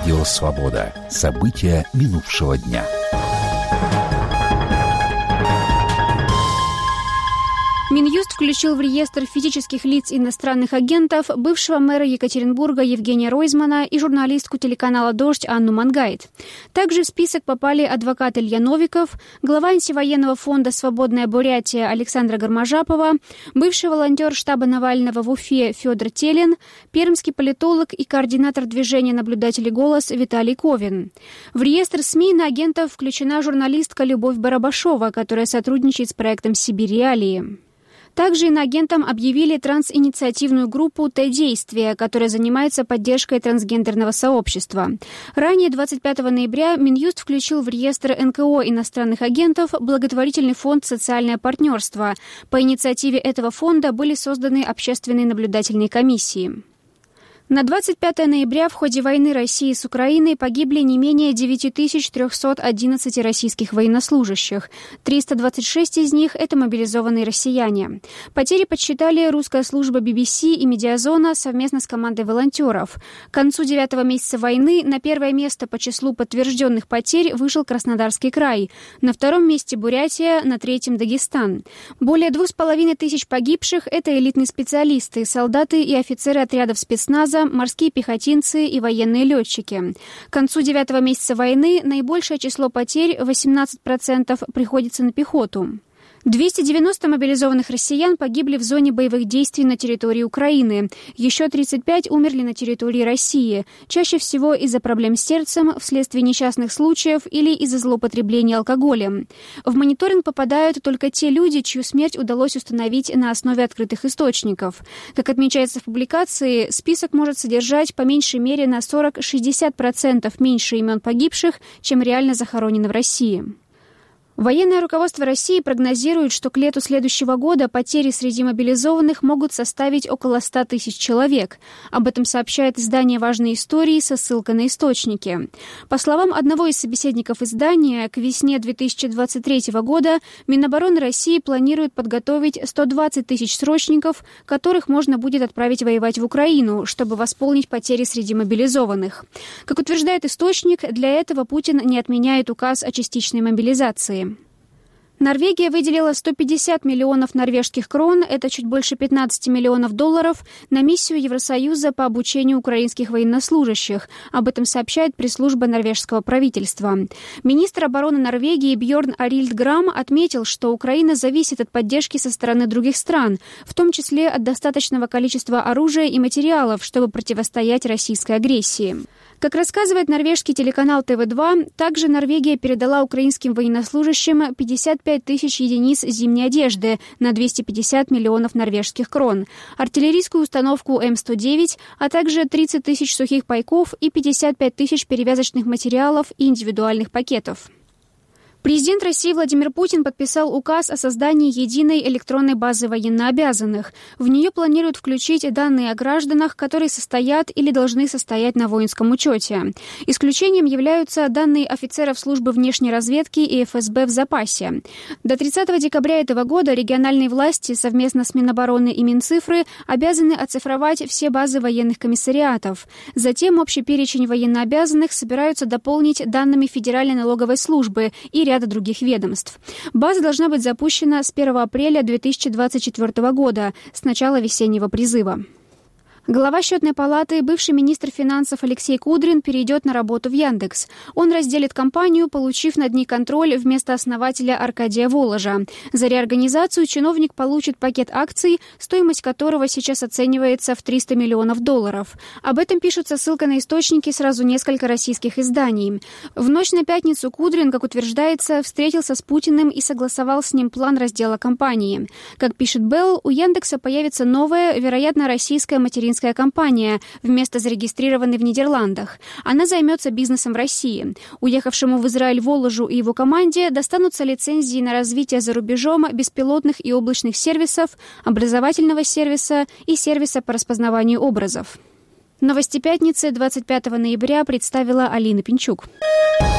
Радио «Свобода». События минувшего дня. Минюст включил в реестр физических лиц иностранных агентов бывшего мэра Екатеринбурга Евгения Ройзмана и журналистку телеканала «Дождь» Анну Мангайт. Также в список попали адвокат Илья Новиков, глава антивоенного фонда «Свободная Бурятия» Александра Гармажапова, бывший волонтер штаба Навального в Уфе Федор Телин, пермский политолог и координатор движения наблюдателей «Голос» Виталий Ковин. В реестр СМИ на агентов включена журналистка Любовь Барабашова, которая сотрудничает с проектом «Сибирь-Реалии». Также иноагентам объявили трансинициативную группу «Т-действие», которая занимается поддержкой трансгендерного сообщества. Ранее, 25 ноября, Минюст включил в реестр НКО иностранных агентов благотворительный фонд «Социальное партнерство». По инициативе этого фонда были созданы общественные наблюдательные комиссии. На 25 ноября в ходе войны России с Украиной погибли не менее 9311 российских военнослужащих. 326 из них – это мобилизованные россияне. Потери подсчитали русская служба BBC и Медиазона совместно с командой волонтеров. К концу 9-го месяца войны на первое место по числу подтвержденных потерь вышел Краснодарский край. На втором месте Бурятия, на третьем – Дагестан. Более 2500 погибших – это элитные специалисты, солдаты и офицеры отрядов спецназа, морские пехотинцы и военные летчики. К концу 9-го месяца войны наибольшее число потерь, 18%, приходится на пехоту. 290 мобилизованных россиян погибли в зоне боевых действий на территории Украины. Еще 35 умерли на территории России. Чаще всего из-за проблем с сердцем, вследствие несчастных случаев или из-за злоупотребления алкоголем. В мониторинг попадают только те люди, чью смерть удалось установить на основе открытых источников. Как отмечается в публикации, список может содержать по меньшей мере на 40-60% меньше имен погибших, чем реально захоронено в России. Военное руководство России прогнозирует, что к лету следующего года потери среди мобилизованных могут составить около 100 тысяч человек. Об этом сообщает издание «Важные истории» со ссылкой на источники. По словам одного из собеседников издания, к весне 2023 года Минобороны России планирует подготовить 120 тысяч срочников, которых можно будет отправить воевать в Украину, чтобы восполнить потери среди мобилизованных. Как утверждает источник, для этого Путин не отменяет указ о частичной мобилизации. Норвегия выделила 150 миллионов норвежских крон, это чуть больше 15 миллионов долларов, на миссию Евросоюза по обучению украинских военнослужащих. Об этом сообщает пресс-служба норвежского правительства. Министр обороны Норвегии Бьорн Арильд Грам отметил, что Украина зависит от поддержки со стороны других стран, в том числе от достаточного количества оружия и материалов, чтобы противостоять российской агрессии. Как рассказывает норвежский телеканал ТВ2, также Норвегия передала украинским военнослужащим 55 тысяч единиц зимней одежды на 250 миллионов норвежских крон, артиллерийскую установку М109, а также 30 тысяч сухих пайков и 55 тысяч перевязочных материалов и индивидуальных пакетов. Президент России Владимир Путин подписал указ о создании единой электронной базы военнообязанных. В нее планируют включить данные о гражданах, которые состоят или должны состоять на воинском учете. Исключением являются данные офицеров службы внешней разведки и ФСБ в запасе. До 30 декабря этого года региональные власти совместно с Минобороны и Минцифры обязаны оцифровать все базы военных комиссариатов. Затем общий перечень военнообязанных собираются дополнить данными Федеральной налоговой службы и ряда других ведомств. База должна быть запущена с 1 апреля 2024 года, с начала весеннего призыва. Глава Счетной палаты, бывший министр финансов Алексей Кудрин перейдет на работу в Яндекс. Он разделит компанию, получив над ней контроль вместо основателя Аркадия Воложа. За реорганизацию чиновник получит пакет акций, стоимость которого сейчас оценивается в $300 миллионов. Об этом пишут со ссылкой на источники сразу несколько российских изданий. В ночь на пятницу Кудрин, как утверждается, встретился с Путиным и согласовал с ним план раздела компании. Как пишет Белл, у Яндекса появится новая, вероятно, российская материнская компания, вместо зарегистрированной в Нидерландах. Она займется бизнесом в России. Уехавшему в Израиль Воложу и его команде достанутся лицензии на развитие за рубежом беспилотных и облачных сервисов, образовательного сервиса и сервиса по распознаванию образов. Новости пятницы 25 ноября представила Алина Пинчук.